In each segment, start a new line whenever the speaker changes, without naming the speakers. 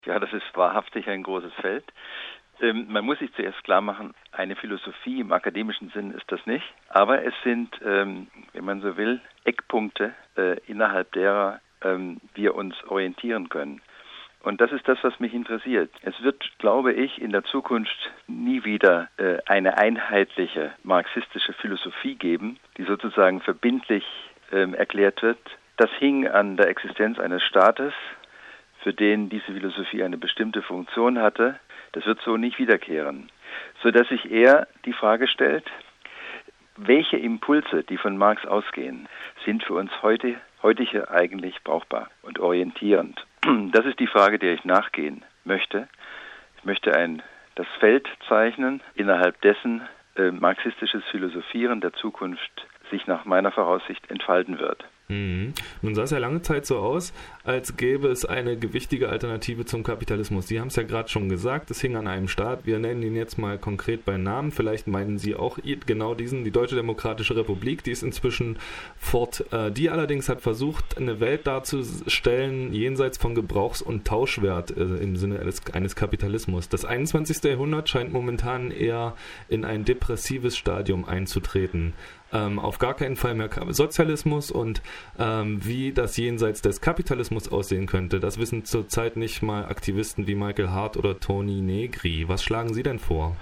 Ja, das ist wahrhaftig ein großes Feld. Man muss sich zuerst klar machen, eine Philosophie im akademischen Sinn ist das nicht, aber es sind, wenn man so will, Eckpunkte, innerhalb derer wir uns orientieren können. Und das ist das, was mich interessiert. Es wird, glaube ich, in der Zukunft nie wieder eine einheitliche marxistische Philosophie geben, die sozusagen verbindlich erklärt wird. Das hing an der Existenz eines Staates, für den diese Philosophie eine bestimmte Funktion hatte. Das wird so nicht wiederkehren, sodass sich eher die Frage stellt, welche Impulse, die von Marx ausgehen, sind für uns heutige eigentlich brauchbar und orientierend. Das ist die Frage, der ich nachgehen möchte. Ich möchte das Feld zeichnen, innerhalb dessen marxistisches Philosophieren der Zukunft sich nach meiner Voraussicht entfalten wird.
Nun sah es ja lange Zeit so aus, als gäbe es eine gewichtige Alternative zum Kapitalismus. Sie haben es ja gerade schon gesagt, es hing an einem Staat. Wir nennen ihn jetzt mal konkret bei Namen. Vielleicht meinen Sie auch genau diesen, die Deutsche Demokratische Republik. Die ist inzwischen fort. Die allerdings hat versucht, eine Welt darzustellen, jenseits von Gebrauchs- und Tauschwert im Sinne eines Kapitalismus. Das 21. Jahrhundert scheint momentan eher in ein depressives Stadium einzutreten. Auf gar keinen Fall mehr Sozialismus und wie das jenseits des Kapitalismus aussehen könnte, das wissen zurzeit nicht mal Aktivisten wie Michael Hart oder Toni Negri. Was schlagen Sie denn vor?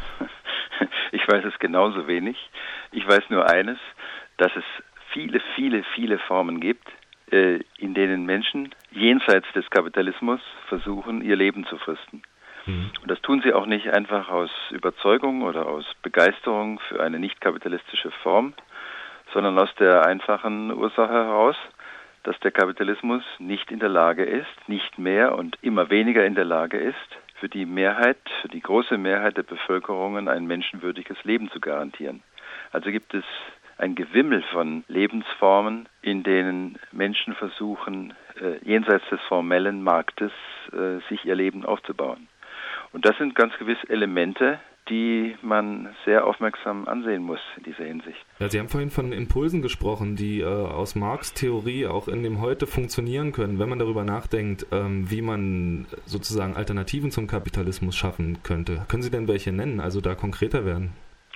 Ich weiß es genauso wenig. Ich weiß nur eines, dass es viele, viele, viele Formen gibt, in denen Menschen jenseits des Kapitalismus versuchen, ihr Leben zu fristen. Und das tun sie auch nicht einfach aus Überzeugung oder aus Begeisterung für eine nicht kapitalistische Form, sondern aus der einfachen Ursache heraus, dass der Kapitalismus nicht in der Lage ist, nicht mehr und immer weniger in der Lage ist, für die große Mehrheit der Bevölkerung ein menschenwürdiges Leben zu garantieren. Also gibt es ein Gewimmel von Lebensformen, in denen Menschen versuchen, jenseits des formellen Marktes sich ihr Leben aufzubauen. Und das sind ganz gewiss Elemente, die man sehr aufmerksam ansehen muss in dieser Hinsicht.
Ja, Sie haben vorhin von Impulsen gesprochen, die aus Marx' Theorie auch in dem Heute funktionieren können, wenn man darüber nachdenkt, wie man sozusagen Alternativen zum Kapitalismus schaffen könnte. Können Sie denn welche nennen, also da konkreter werden?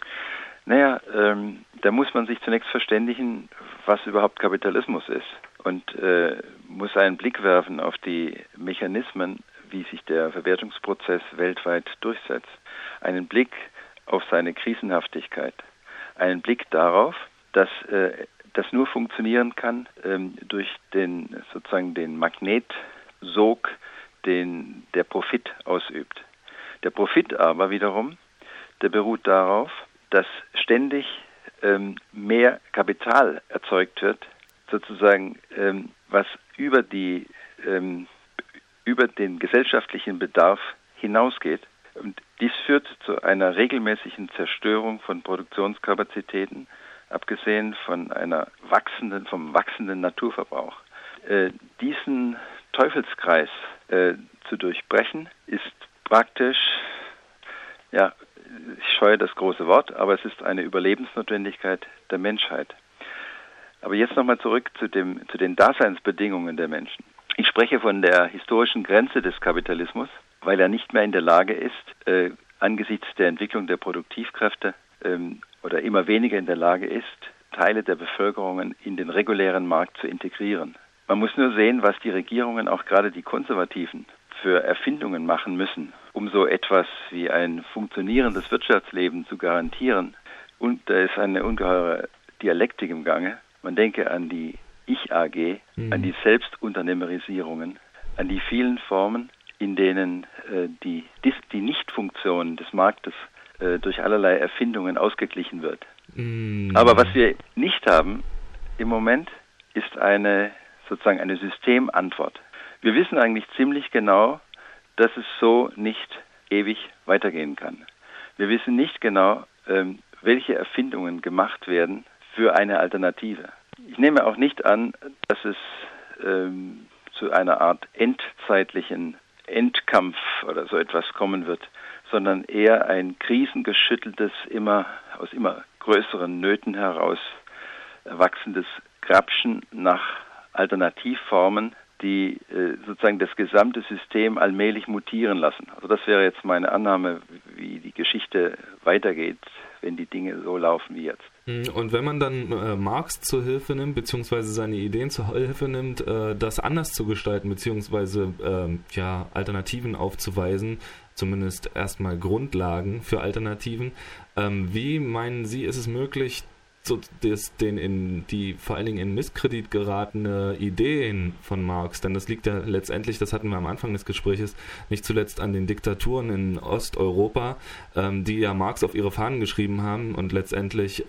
Naja, da muss man sich zunächst verständigen, was überhaupt Kapitalismus ist und muss einen Blick werfen auf die Mechanismen, wie sich der Verwertungsprozess weltweit durchsetzt. Einen Blick auf seine Krisenhaftigkeit. Einen Blick darauf, dass das nur funktionieren kann durch den Magnetsog, den der Profit ausübt. Der Profit aber wiederum, der beruht darauf, dass ständig mehr Kapital erzeugt wird, sozusagen was über den gesellschaftlichen Bedarf hinausgeht. Und dies führt zu einer regelmäßigen Zerstörung von Produktionskapazitäten, abgesehen von vom wachsenden Naturverbrauch. Diesen Teufelskreis zu durchbrechen, ist praktisch, ja, ich scheue das große Wort, aber es ist eine Überlebensnotwendigkeit der Menschheit. Aber jetzt nochmal zurück zu den Daseinsbedingungen der Menschen. Ich spreche von der historischen Grenze des Kapitalismus, weil er nicht mehr in der Lage ist, angesichts der Entwicklung der Produktivkräfte oder immer weniger in der Lage ist, Teile der Bevölkerung in den regulären Markt zu integrieren. Man muss nur sehen, was die Regierungen, auch gerade die Konservativen, für Erfindungen machen müssen, um so etwas wie ein funktionierendes Wirtschaftsleben zu garantieren. Und da ist eine ungeheure Dialektik im Gange. Man denke an die Ich-AG, an die Selbstunternehmerisierungen, an die vielen Formen, in denen die Nichtfunktion des Marktes durch allerlei Erfindungen ausgeglichen wird. Aber was wir nicht haben im Moment, ist eine Systemantwort. Wir wissen eigentlich ziemlich genau, dass es so nicht ewig weitergehen kann. Wir wissen nicht genau, welche Erfindungen gemacht werden für eine Alternative. Ich nehme auch nicht an, dass es zu einer Art endzeitlichen Endkampf oder so etwas kommen wird, sondern eher ein krisengeschütteltes, aus immer größeren Nöten heraus wachsendes Grapschen nach Alternativformen, die sozusagen das gesamte System allmählich mutieren lassen. Also das wäre jetzt meine Annahme, wie die Geschichte weitergeht, wenn die Dinge so laufen wie jetzt.
Und wenn man dann Marx zur Hilfe nimmt, beziehungsweise seine Ideen zur Hilfe nimmt, das anders zu gestalten, beziehungsweise Alternativen aufzuweisen, zumindest erstmal Grundlagen für Alternativen, wie meinen Sie, ist es möglich, so vor allen Dingen in Misskredit geratene Ideen von Marx, denn das liegt ja letztendlich, das hatten wir am Anfang des Gespräches, nicht zuletzt an den Diktaturen in Osteuropa, die ja Marx auf ihre Fahnen geschrieben haben und letztendlich,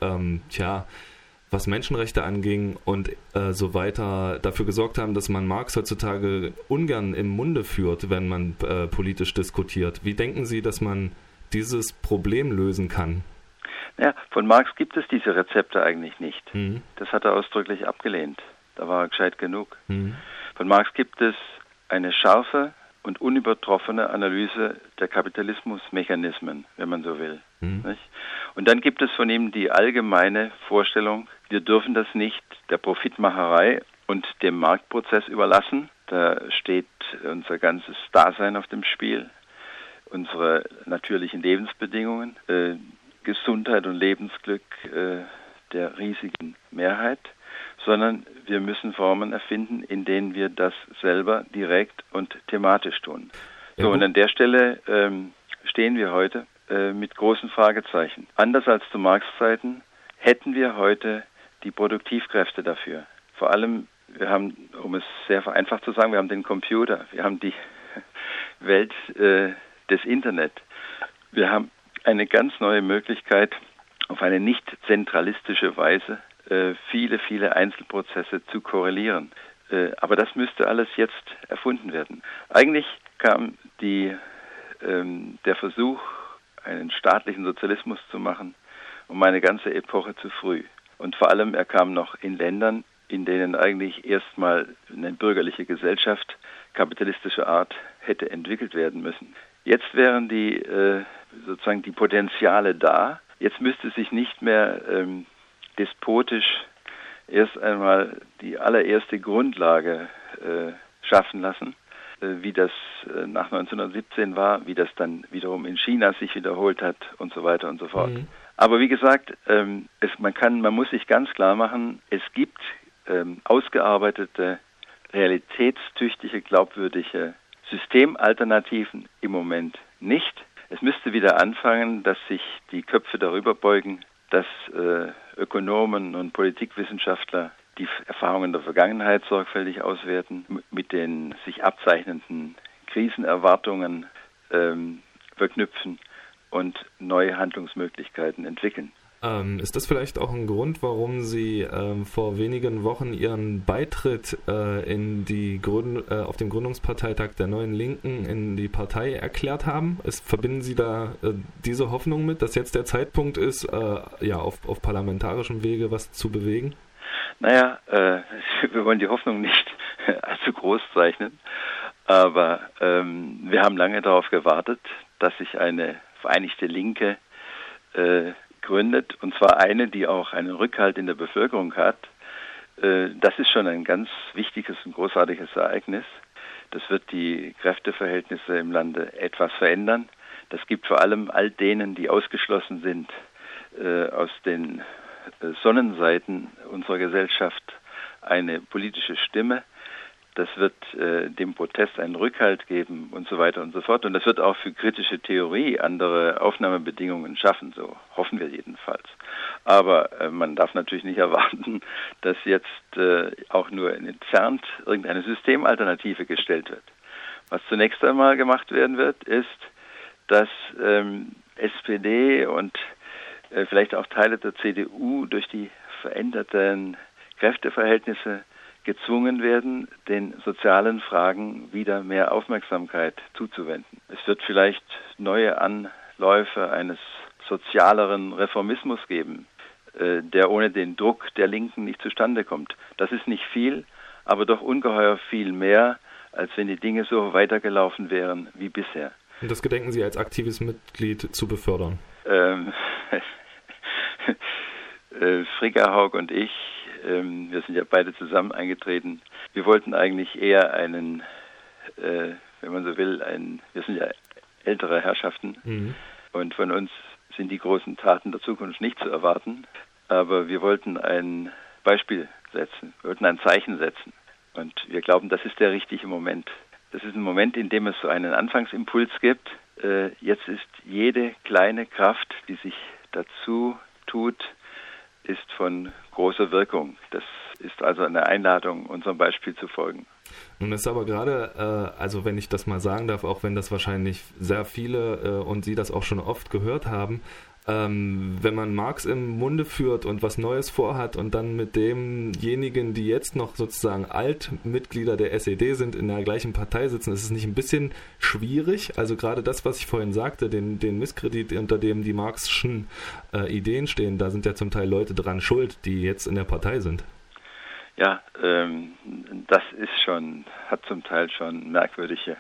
was Menschenrechte anging und so weiter, dafür gesorgt haben, dass man Marx heutzutage ungern im Munde führt, wenn man politisch diskutiert. Wie denken Sie, dass man dieses Problem lösen kann?
Ja, von Marx gibt es diese Rezepte eigentlich nicht. Das hat er ausdrücklich abgelehnt. Da war er gescheit genug. Von Marx gibt es eine scharfe und unübertroffene Analyse der Kapitalismusmechanismen, wenn man so will. Nicht? Und dann gibt es von ihm die allgemeine Vorstellung, wir dürfen das nicht der Profitmacherei und dem Marktprozess überlassen. Da steht unser ganzes Dasein auf dem Spiel, unsere natürlichen Lebensbedingungen, Gesundheit und Lebensglück der riesigen Mehrheit, sondern wir müssen Formen erfinden, in denen wir das selber direkt und thematisch tun. So, und an der Stelle stehen wir heute mit großen Fragezeichen. Anders als zu Marx-Zeiten hätten wir heute die Produktivkräfte dafür. Vor allem, wir haben, um es sehr vereinfacht zu sagen, wir haben den Computer, wir haben die Welt des Internet, wir haben eine ganz neue Möglichkeit, auf eine nicht zentralistische Weise viele, viele Einzelprozesse zu korrelieren. Aber das müsste alles jetzt erfunden werden. Eigentlich kam der Versuch, einen staatlichen Sozialismus zu machen, um eine ganze Epoche zu früh. Und vor allem, er kam noch in Ländern, in denen eigentlich erstmal eine bürgerliche Gesellschaft kapitalistischer Art hätte entwickelt werden müssen. Jetzt wären die Potenziale da. Jetzt müsste sich nicht mehr despotisch erst einmal die allererste Grundlage schaffen lassen, wie das nach 1917 war, wie das dann wiederum in China sich wiederholt hat und so weiter und so fort. Aber wie gesagt, man muss sich ganz klar machen, es gibt ausgearbeitete, realitätstüchtige, glaubwürdige Systemalternativen im Moment nicht. Es müsste wieder anfangen, dass sich die Köpfe darüber beugen, dass Ökonomen und Politikwissenschaftler die Erfahrungen der Vergangenheit sorgfältig auswerten, mit den sich abzeichnenden Krisenerwartungen verknüpfen und neue Handlungsmöglichkeiten entwickeln.
Ist das vielleicht auch ein Grund, warum Sie vor wenigen Wochen Ihren Beitritt auf dem Gründungsparteitag der Neuen Linken in die Partei erklärt haben? Verbinden Sie da diese Hoffnung mit, dass jetzt der Zeitpunkt ist, auf parlamentarischem Wege was zu bewegen?
Naja, wir wollen die Hoffnung nicht allzu groß zeichnen, aber wir haben lange darauf gewartet, dass sich eine vereinigte Linke gründet, und zwar eine, die auch einen Rückhalt in der Bevölkerung hat. Das ist schon ein ganz wichtiges und großartiges Ereignis. Das wird die Kräfteverhältnisse im Lande etwas verändern. Das gibt vor allem all denen, die ausgeschlossen sind aus den Sonnenseiten unserer Gesellschaft, eine politische Stimme. Das wird dem Protest einen Rückhalt geben und so weiter und so fort. Und das wird auch für kritische Theorie andere Aufnahmebedingungen schaffen, so hoffen wir jedenfalls. Aber man darf natürlich nicht erwarten, dass jetzt auch nur entfernt irgendeine Systemalternative gestellt wird. Was zunächst einmal gemacht werden wird, ist, dass SPD und vielleicht auch Teile der CDU durch die veränderten Kräfteverhältnisse gezwungen werden, den sozialen Fragen wieder mehr Aufmerksamkeit zuzuwenden. Es wird vielleicht neue Anläufe eines sozialeren Reformismus geben, der ohne den Druck der Linken nicht zustande kommt. Das ist nicht viel, aber doch ungeheuer viel mehr, als wenn die Dinge so weitergelaufen wären wie bisher.
Und das gedenken Sie als aktives Mitglied zu befördern?
Frigga Haug und ich wir sind ja beide zusammen eingetreten. Wir wollten eigentlich eher einen, wenn man so will, wir sind ja ältere Herrschaften und von uns sind die großen Taten der Zukunft nicht zu erwarten, aber wir wollten ein Beispiel setzen, wir wollten ein Zeichen setzen und wir glauben, das ist der richtige Moment. Das ist ein Moment, in dem es so einen Anfangsimpuls gibt. Jetzt ist jede kleine Kraft, die sich dazu tut, ist von großer Wirkung. Das ist also eine Einladung, unserem Beispiel zu folgen.
Nun ist aber gerade, also wenn ich das mal sagen darf, auch wenn das wahrscheinlich sehr viele und Sie das auch schon oft gehört haben, wenn man Marx im Munde führt und was Neues vorhat und dann mit demjenigen, die jetzt noch sozusagen Altmitglieder der SED sind, in der gleichen Partei sitzen, ist es nicht ein bisschen schwierig? Also gerade das, was ich vorhin sagte, den Misskredit, unter dem die Marxischen Ideen stehen, da sind ja zum Teil Leute dran schuld, die jetzt in der Partei sind.
Ja, das hat zum Teil schon merkwürdige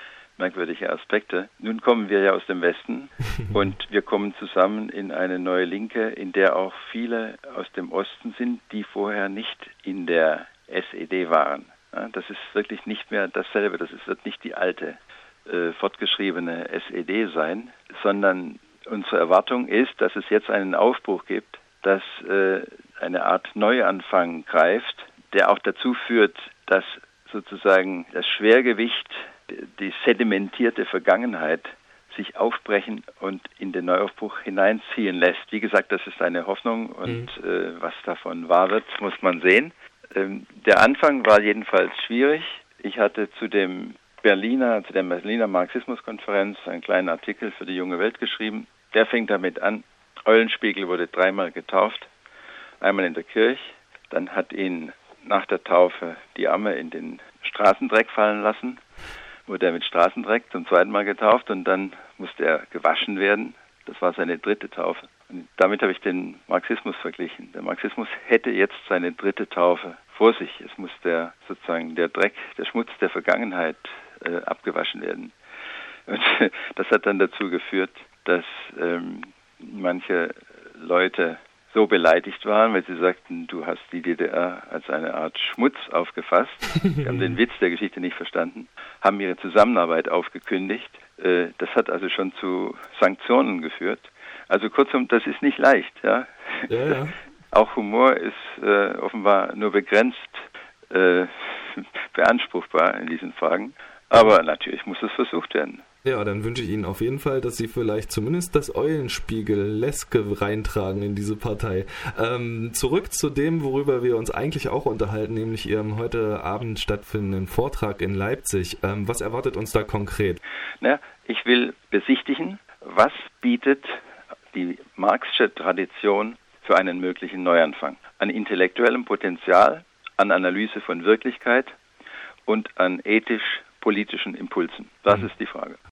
Aspekte. Nun kommen wir ja aus dem Westen und wir kommen zusammen in eine neue Linke, in der auch viele aus dem Osten sind, die vorher nicht in der SED waren. Ja, das ist wirklich nicht mehr dasselbe, wird nicht die alte, fortgeschriebene SED sein, sondern unsere Erwartung ist, dass es jetzt einen Aufbruch gibt, dass eine Art Neuanfang greift, der auch dazu führt, dass sozusagen das Schwergewicht, die sedimentierte Vergangenheit sich aufbrechen und in den Neuaufbruch hineinziehen lässt. Wie gesagt, das ist eine Hoffnung und was davon wahr wird, muss man sehen. Der Anfang war jedenfalls schwierig. Ich hatte zu der Berliner Marxismuskonferenz einen kleinen Artikel für die Junge Welt geschrieben. Der fängt damit an, Eulenspiegel wurde 3-mal getauft, einmal in der Kirche, dann hat ihn nach der Taufe die Amme in den Straßendreck fallen lassen, wurde er mit Straßendreck zum 2. Mal getauft und dann musste er gewaschen werden. Das war seine 3. Taufe. Und damit habe ich den Marxismus verglichen. Der Marxismus hätte jetzt seine 3. Taufe vor sich. Es muss der Dreck, der Schmutz der Vergangenheit abgewaschen werden. Und das hat dann dazu geführt, dass manche Leute so beleidigt waren, weil sie sagten, du hast die DDR als eine Art Schmutz aufgefasst. Sie haben den Witz der Geschichte nicht verstanden, haben ihre Zusammenarbeit aufgekündigt. Das hat also schon zu Sanktionen geführt. Also kurzum, das ist nicht leicht. Ja? Ja. Auch Humor ist offenbar nur begrenzt beanspruchbar in diesen Fragen. Aber natürlich muss es versucht werden.
Ja, dann wünsche ich Ihnen auf jeden Fall, dass Sie vielleicht zumindest das Eulenspiegel-Leske reintragen in diese Partei. Zurück zu dem, worüber wir uns eigentlich auch unterhalten, nämlich Ihrem heute Abend stattfindenden Vortrag in Leipzig. Was erwartet uns da konkret?
Ich will besichtigen, was bietet die marxische Tradition für einen möglichen Neuanfang an intellektuellem Potenzial, an Analyse von Wirklichkeit und an ethisch-politischen Impulsen. Das ist die Frage.